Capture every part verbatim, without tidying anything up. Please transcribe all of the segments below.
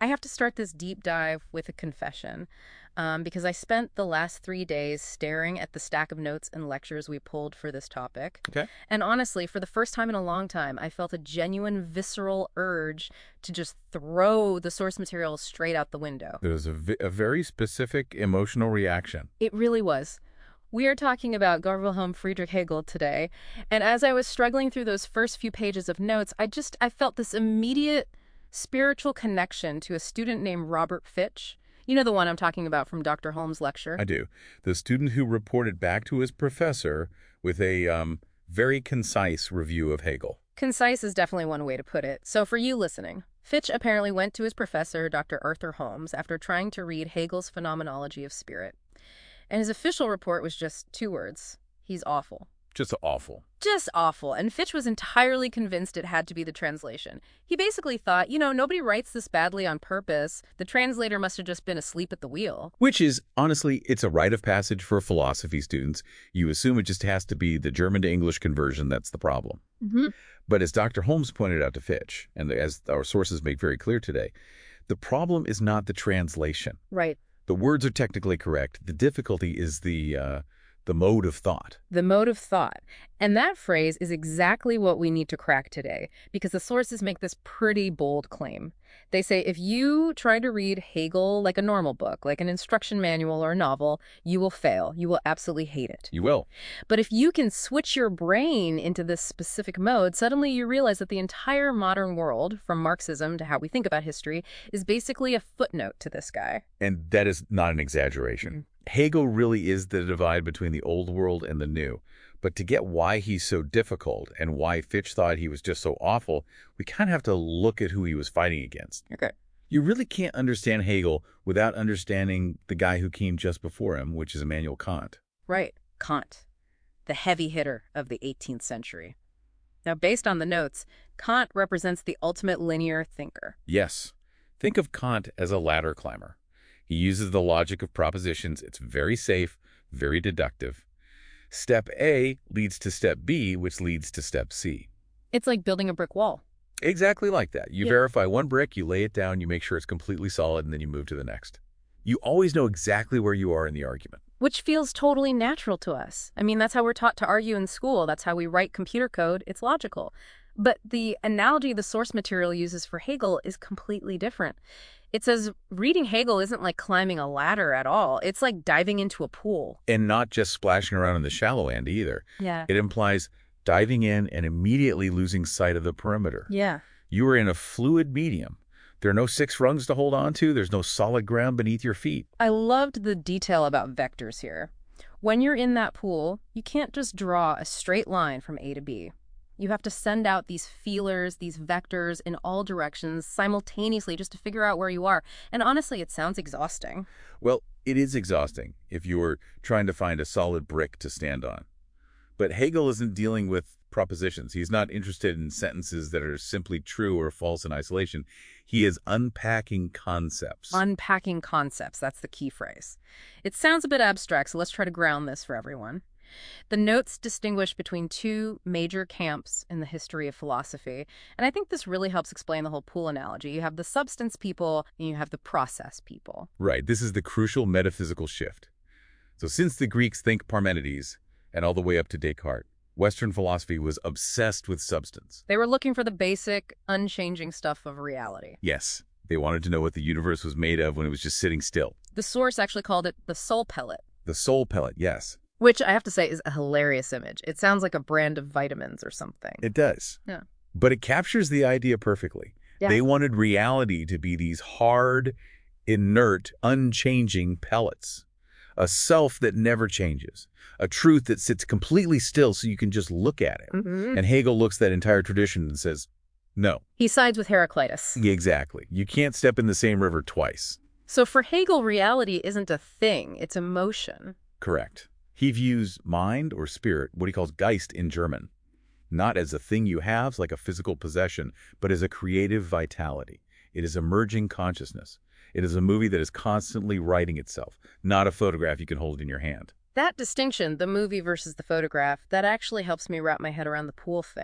I have to start this deep dive with a confession, um, because I spent the last three days staring at the stack of notes and lectures we pulled for this topic. Okay. And honestly, for the first time in a long time, I felt a genuine visceral urge to just throw the source material straight out the window. There was a, v a very specific emotional reaction. It really was. We are talking about Carl Wilhelm Friedrich Hegel today, and as I was struggling through those first few pages of notes, I just, I felt this immediate spiritual connection to a student named Robert Fitch. You know the one I'm talking about from Doctor Holmes' lecture? I do. The student who reported back to his professor with a um, very concise review of Hegel. Concise is definitely one way to put it. So for you listening, Fitch apparently went to his professor, Doctor Arthur Holmes, after trying to read Hegel's Phenomenology of Spirit. And his official report was just two words. He's awful. Just awful. Just awful. And Fitch was entirely convinced it had to be the translation. He basically thought, you know, nobody writes this badly on purpose. The translator must have just been asleep at the wheel. Which is, honestly, it's a rite of passage for philosophy students. You assume it just has to be the German to English conversion that's the problem. Mm-hmm. But as Doctor Holmes pointed out to Fitch, and as our sources make very clear today, the problem is not the translation. Right. The words are technically correct. The difficulty is the uh, the mode of thought. The mode of thought. And that phrase is exactly what we need to crack today, because the sources make this pretty bold claim. They say if you try to read Hegel like a normal book, like an instruction manual or a novel, you will fail. You will absolutely hate it. You will. But if you can switch your brain into this specific mode, suddenly you realize that the entire modern world, from Marxism to how we think about history, is basically a footnote to this guy. And that is not an exaggeration. Mm-hmm. Hegel really is the divide between the old world and the new. But to get why he's so difficult and why Fitch thought he was just so awful, we kind of have to look at who he was fighting against. Okay. You really can't understand Hegel without understanding the guy who came just before him, which is Immanuel Kant. Right. Kant, the heavy hitter of the eighteenth century. Now, based on the notes, Kant represents the ultimate linear thinker. Yes. Think of Kant as a ladder climber. He uses the logic of propositions. It's very safe, very deductive. Step A leads to step B, which leads to step C. It's like building a brick wall. Exactly like that. You yeah. verify one brick, you lay it down, you make sure it's completely solid, and then you move to the next. You always know exactly where you are in the argument. Which feels totally natural to us. I mean, that's how we're taught to argue in school. That's how we write computer code. It's logical. But the analogy the source material uses for Hegel is completely different. It says reading Hegel isn't like climbing a ladder at all. It's like diving into a pool. And not just splashing around in the shallow end either. Yeah. It implies diving in and immediately losing sight of the perimeter. Yeah. You are in a fluid medium. There are no six rungs to hold on to. There's no solid ground beneath your feet. I loved the detail about vectors here. When you're in that pool, you can't just draw a straight line from A to B. You have to send out these feelers, these vectors in all directions simultaneously just to figure out where you are. And honestly, it sounds exhausting. Well, it is exhausting if you are trying to find a solid brick to stand on. But Hegel isn't dealing with propositions. He's not interested in sentences that are simply true or false in isolation. He is unpacking concepts. Unpacking concepts. That's the key phrase. It sounds a bit abstract, so let's try to ground this for everyone. The notes distinguish between two major camps in the history of philosophy, and I think this really helps explain the whole pool analogy. You have the substance people, and you have the process people. Right. This is the crucial metaphysical shift. So since the Greeks think Parmenides, and all the way up to Descartes, Western philosophy was obsessed with substance. They were looking for the basic, unchanging stuff of reality. Yes. They wanted to know what the universe was made of when it was just sitting still. The source actually called it the soul pellet. The soul pellet, yes. Which I have to say is a hilarious image. It sounds like a brand of vitamins or something. It does. Yeah. But it captures the idea perfectly. Yeah. They wanted reality to be these hard, inert, unchanging pellets. A self that never changes. A truth that sits completely still so you can just look at it. Mm-hmm. And Hegel looks at that entire tradition and says, no. He sides with Heraclitus. Exactly. You can't step in the same river twice. So for Hegel, reality isn't a thing. It's emotion. Correct. He views mind or spirit, what he calls Geist in German, not as a thing you have, like a physical possession, but as a creative vitality. It is emerging consciousness. It is a movie that is constantly writing itself, not a photograph you can hold in your hand. That distinction, the movie versus the photograph, that actually helps me wrap my head around the pool thing.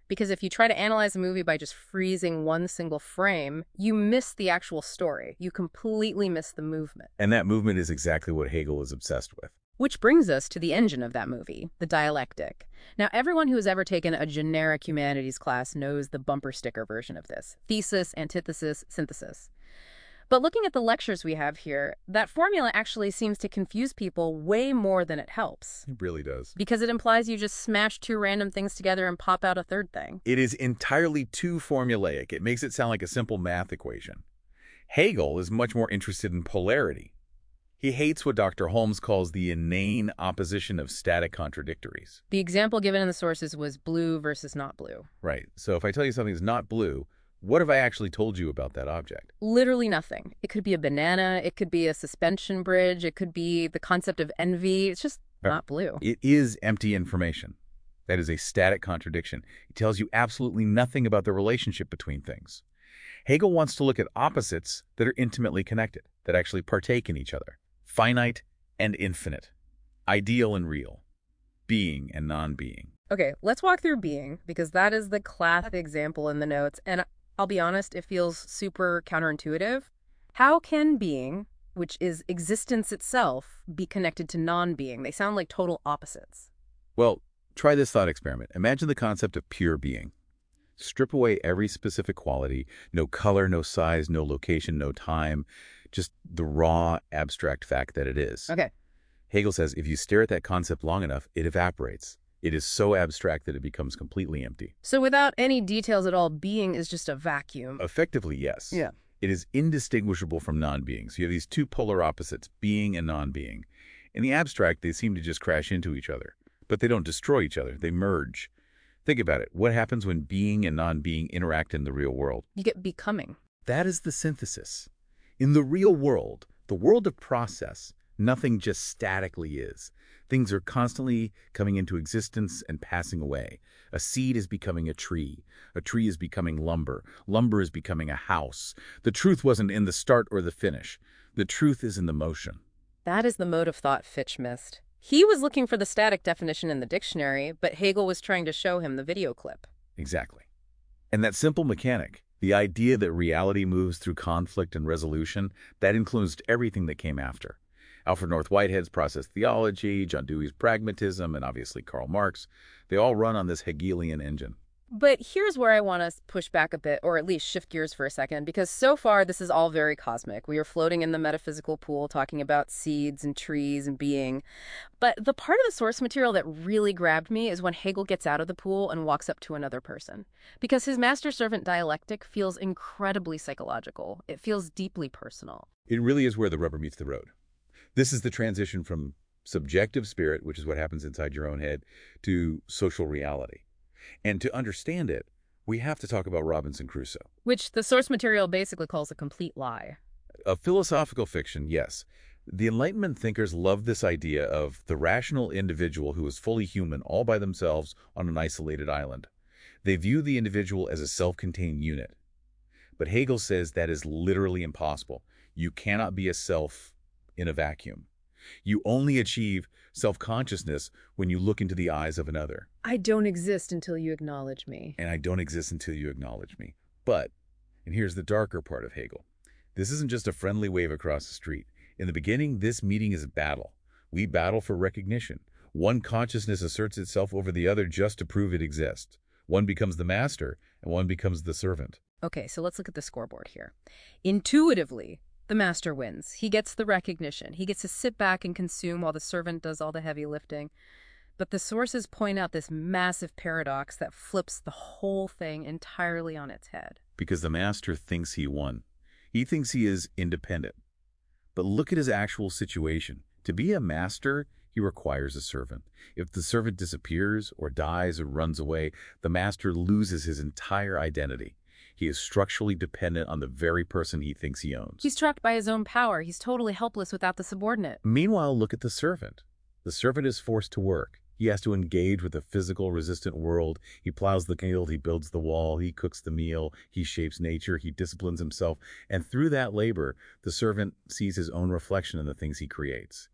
Because if you try to analyze a movie by just freezing one single frame, you miss the actual story. You completely miss the movement. And that movement is exactly what Hegel is obsessed with. Which brings us to the engine of that movie, the dialectic. Now, everyone who has ever taken a generic humanities class knows the bumper sticker version of this: thesis, antithesis, synthesis. But looking at the lectures we have here, that formula actually seems to confuse people way more than it helps. It really does. Because it implies you just smash two random things together and pop out a third thing. It is entirely too formulaic. It makes it sound like a simple math equation. Hegel is much more interested in polarity. He hates what Doctor Holmes calls the inane opposition of static contradictories. The example given in the sources was blue versus not blue. Right. So if I tell you something's not blue, what have I actually told you about that object? Literally nothing. It could be a banana, it could be a suspension bridge, it could be the concept of envy. It's just not blue. It is empty information. That is a static contradiction. It tells you absolutely nothing about the relationship between things. Hegel wants to look at opposites that are intimately connected, that actually partake in each other. Finite and infinite. Ideal and real. Being and non-being. Okay, let's walk through being, because that is the classic example in the notes, and I'll be honest, it feels super counterintuitive. How can being, which is existence itself, be connected to non-being? They sound like total opposites. Well, try this thought experiment. Imagine the concept of pure being. Strip away every specific quality, no color, no size, no location, no time, just the raw, abstract fact that it is. Okay. Hegel says if you stare at that concept long enough, it evaporates. It is so abstract that it becomes completely empty. So without any details at all, being is just a vacuum. Effectively, yes. Yeah. It is indistinguishable from non-being. So you have these two polar opposites, being and non-being. In the abstract, they seem to just crash into each other. But they don't destroy each other. They merge. Think about it. What happens when being and non-being interact in the real world? You get becoming. That is the synthesis. In the real world, the world of process, nothing just statically is. Things are constantly coming into existence and passing away. A seed is becoming a tree. A tree is becoming lumber. Lumber is becoming a house. The truth wasn't in the start or the finish. The truth is in the motion. That is the mode of thought Fitch missed. He was looking for the static definition in the dictionary, but Hegel was trying to show him the video clip. Exactly. And that simple mechanic, the idea that reality moves through conflict and resolution, that influenced everything that came after. Alfred North Whitehead's process theology, John Dewey's pragmatism, and obviously Karl Marx, they all run on this Hegelian engine. But here's where I want to push back a bit, or at least shift gears for a second, because so far this is all very cosmic. We are floating in the metaphysical pool, talking about seeds and trees and being. But the part of the source material that really grabbed me is when Hegel gets out of the pool and walks up to another person. Because his master-servant dialectic feels incredibly psychological. It feels deeply personal. It really is where the rubber meets the road. This is the transition from subjective spirit, which is what happens inside your own head, to social reality. And to understand it, we have to talk about Robinson Crusoe. Which the source material basically calls a complete lie. A philosophical fiction, yes. The Enlightenment thinkers love this idea of the rational individual who is fully human all by themselves on an isolated island. They view the individual as a self-contained unit. But Hegel says that is literally impossible. You cannot be a self in a vacuum. You only achieve self-consciousness when you look into the eyes of another. I don't exist until you acknowledge me. And I don't exist until you acknowledge me. But, and here's the darker part of Hegel, this isn't just a friendly wave across the street. In the beginning, this meeting is a battle. We battle for recognition. One consciousness asserts itself over the other just to prove it exists. One becomes the master, and one becomes the servant. Okay, so let's look at the scoreboard here. Intuitively, the master wins. He gets the recognition. He gets to sit back and consume while the servant does all the heavy lifting. But the sources point out this massive paradox that flips the whole thing entirely on its head. Because the master thinks he won. He thinks he is independent. But look at his actual situation. To be a master, he requires a servant. If the servant disappears or dies or runs away, the master loses his entire identity. He is structurally dependent on the very person he thinks he owns. He's trapped by his own power. He's totally helpless without the subordinate. Meanwhile, look at the servant. The servant is forced to work. He has to engage with a physical, resistant world. He plows the field, he builds the wall, he cooks the meal, he shapes nature, he disciplines himself. And through that labor, the servant sees his own reflection in the things he creates.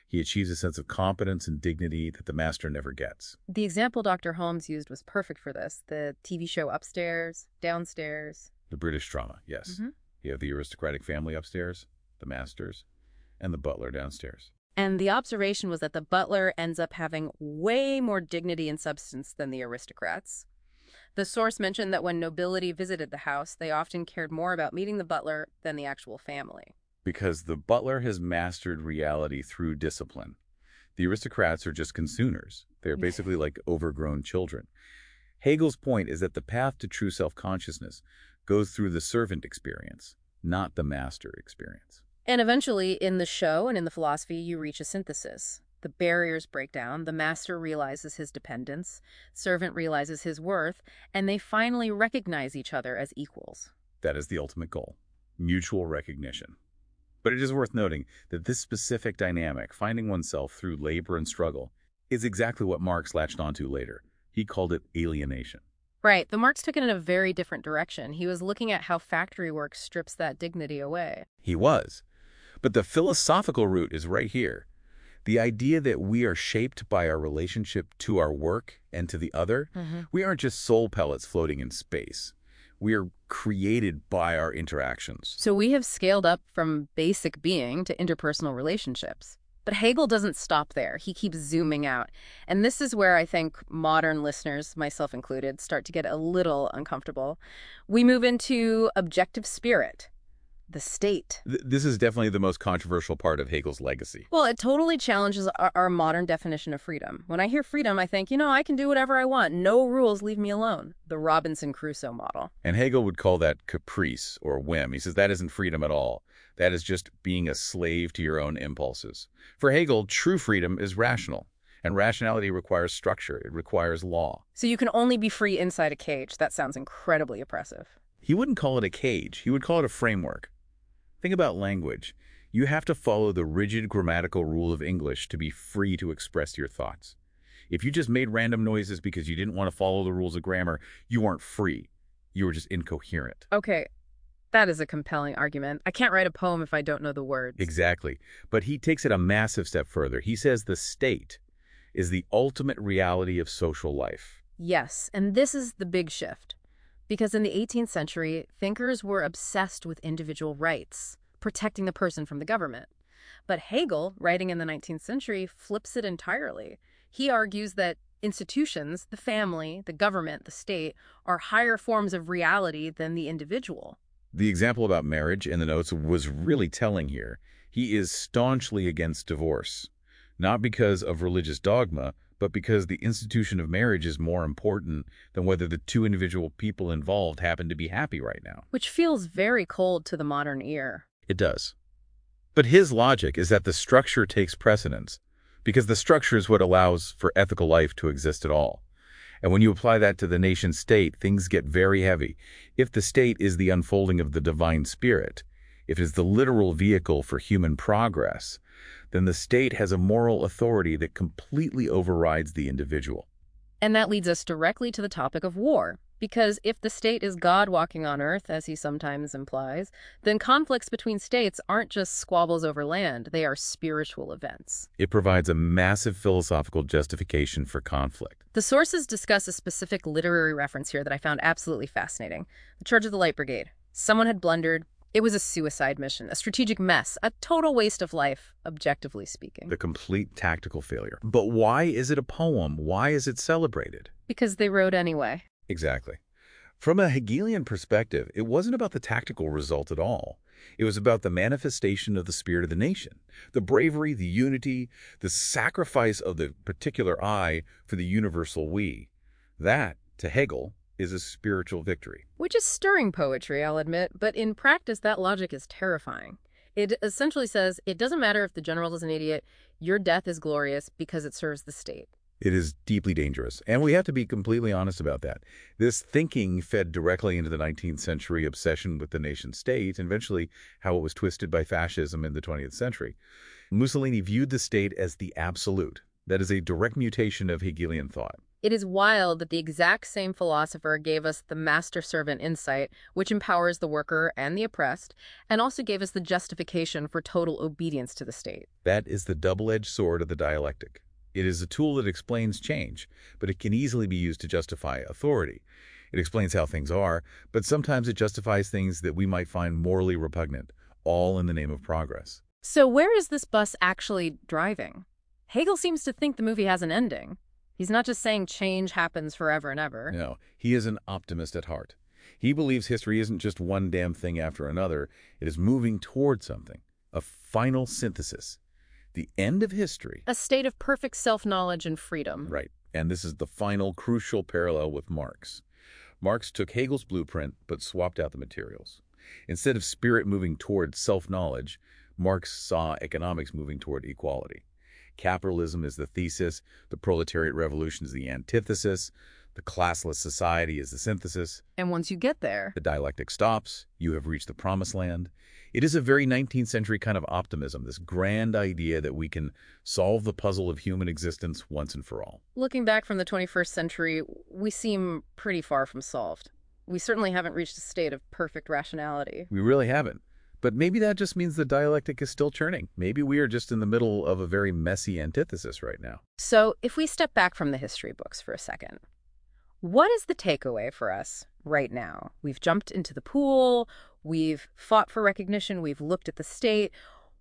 He achieves a sense of competence and dignity that the master never gets. The example Doctor Holmes used was perfect for this. The T V show Upstairs, Downstairs. The British drama, yes. Mm-hmm. You have the aristocratic family upstairs, the masters, and the butler downstairs. And the observation was that the butler ends up having way more dignity and substance than the aristocrats. The source mentioned that when nobility visited the house, they often cared more about meeting the butler than the actual family. Because the butler has mastered reality through discipline. The aristocrats are just consumers. They're basically like overgrown children. Hegel's point is that the path to true self-consciousness goes through the servant experience, not the master experience. And eventually, in the show and in the philosophy, you reach a synthesis. The barriers break down, the master realizes his dependence, servant realizes his worth, and they finally recognize each other as equals. That is the ultimate goal, mutual recognition. But it is worth noting that this specific dynamic, finding oneself through labor and struggle, is exactly what Marx latched onto later. He called it alienation. Right, the Marx took it in a very different direction. He was looking at how factory work strips that dignity away. He was. But the philosophical root is right here. The idea that we are shaped by our relationship to our work and to the other. Mm-hmm. We aren't just soul pellets floating in space. We are created by our interactions. So we have scaled up from basic being to interpersonal relationships. But Hegel doesn't stop there. He keeps zooming out. And this is where I think modern listeners, myself included, start to get a little uncomfortable. We move into objective spirit. The state. Th this is definitely the most controversial part of Hegel's legacy. Well, it totally challenges our, our modern definition of freedom. When I hear freedom, I think, you know, I can do whatever I want. No rules, leave me alone. The Robinson Crusoe model. And Hegel would call that caprice or whim. He says that isn't freedom at all. That is just being a slave to your own impulses. For Hegel, true freedom is rational. And rationality requires structure. It requires law. So you can only be free inside a cage. That sounds incredibly oppressive. He wouldn't call it a cage. He would call it a framework. Think about language. You have to follow the rigid grammatical rule of English to be free to express your thoughts. If you just made random noises because you didn't want to follow the rules of grammar, you weren't free. You were just incoherent. Okay, that is a compelling argument. I can't write a poem if I don't know the words. Exactly. But he takes it a massive step further. He says the state is the ultimate reality of social life. Yes, and this is the big shift. Because in the eighteenth century, thinkers were obsessed with individual rights, protecting the person from the government. But Hegel, writing in the nineteenth century, flips it entirely. He argues that institutions, the family, the government, the state, are higher forms of reality than the individual. The example about marriage in the notes was really telling here. He is staunchly against divorce, not because of religious dogma, but because the institution of marriage is more important than whether the two individual people involved happen to be happy right now. Which feels very cold to the modern ear. It does. But his logic is that the structure takes precedence, because the structure is what allows for ethical life to exist at all. And when you apply that to the nation state, things get very heavy. If the state is the unfolding of the divine spirit, if it is the literal vehicle for human progress, then the state has a moral authority that completely overrides the individual. And that leads us directly to the topic of war. Because if the state is God walking on earth, as he sometimes implies, then conflicts between states aren't just squabbles over land, they are spiritual events. It provides a massive philosophical justification for conflict. The sources discuss a specific literary reference here that I found absolutely fascinating. The Charge of the Light Brigade. Someone had blundered. It was a suicide mission, a strategic mess, a total waste of life, objectively speaking. The complete tactical failure. But why is it a poem? Why is it celebrated? Because they wrote anyway. Exactly. From a Hegelian perspective, it wasn't about the tactical result at all. It was about the manifestation of the spirit of the nation, the bravery, the unity, the sacrifice of the particular I for the universal we. That, to Hegel, is a spiritual victory. Which is stirring poetry, I'll admit, but in practice that logic is terrifying. It essentially says, it doesn't matter if the general is an idiot, your death is glorious because it serves the state. It is deeply dangerous, and we have to be completely honest about that. This thinking fed directly into the nineteenth century obsession with the nation-state, and eventually how it was twisted by fascism in the twentieth century. Mussolini viewed the state as the absolute. That is a direct mutation of Hegelian thought. It is wild that the exact same philosopher gave us the master-servant insight, which empowers the worker and the oppressed, and also gave us the justification for total obedience to the state. That is the double-edged sword of the dialectic. It is a tool that explains change, but it can easily be used to justify authority. It explains how things are, but sometimes it justifies things that we might find morally repugnant, all in the name of progress. So where is this bus actually driving? Hegel seems to think the movie has an ending. He's not just saying change happens forever and ever. No, he is an optimist at heart. He believes history isn't just one damn thing after another. It is moving toward something, a final synthesis. The end of history. A state of perfect self-knowledge and freedom. Right, and this is the final crucial parallel with Marx. Marx took Hegel's blueprint but swapped out the materials. Instead of spirit moving toward self-knowledge, Marx saw economics moving toward equality. Capitalism is the thesis, the proletariat revolution is the antithesis, the classless society is the synthesis. And once you get there, the dialectic stops, you have reached the promised land. It is a very nineteenth century kind of optimism, this grand idea that we can solve the puzzle of human existence once and for all. Looking back from the twenty-first century, we seem pretty far from solved. We certainly haven't reached a state of perfect rationality. We really haven't. But maybe that just means the dialectic is still churning. Maybe we are just in the middle of a very messy antithesis right now. So if we step back from the history books for a second, what is the takeaway for us right now? We've jumped into the pool, we've fought for recognition, we've looked at the state.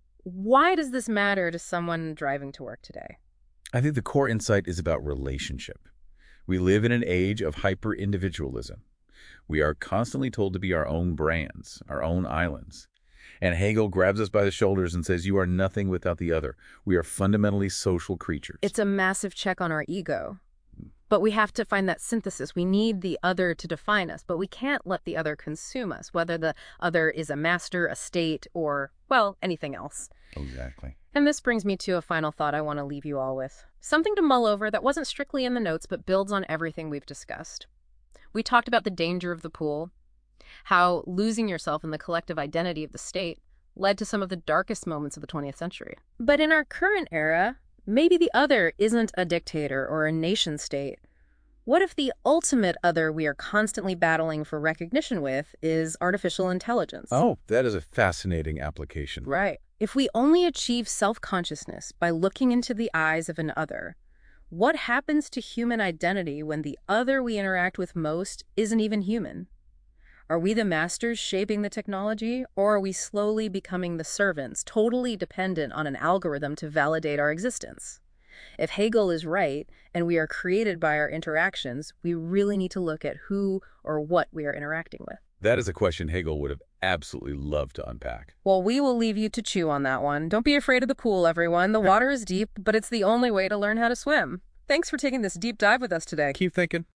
Why does this matter to someone driving to work today? I think the core insight is about relationship. We live in an age of hyper-individualism. We are constantly told to be our own brands, our own islands. And Hegel grabs us by the shoulders and says, you are nothing without the other. We are fundamentally social creatures. It's a massive check on our ego. But we have to find that synthesis. We need the other to define us, but we can't let the other consume us, whether the other is a master, a state, or, well, anything else. Exactly. And this brings me to a final thought I want to leave you all with. Something to mull over that wasn't strictly in the notes, but builds on everything we've discussed. We talked about the danger of the pool, how losing yourself in the collective identity of the state led to some of the darkest moments of the twentieth century. But in our current era, maybe the other isn't a dictator or a nation state. What if the ultimate other we are constantly battling for recognition with is artificial intelligence? Oh, that is a fascinating application. Right. If we only achieve self-consciousness by looking into the eyes of an other, what happens to human identity when the other we interact with most isn't even human? Are we the masters shaping the technology, or are we slowly becoming the servants, totally dependent on an algorithm to validate our existence? If Hegel is right, and we are created by our interactions, we really need to look at who or what we are interacting with. That is a question Hegel would have absolutely loved to unpack. Well, we will leave you to chew on that one. Don't be afraid of the pool, everyone. The water is deep, but it's the only way to learn how to swim. Thanks for taking this deep dive with us today. Keep thinking.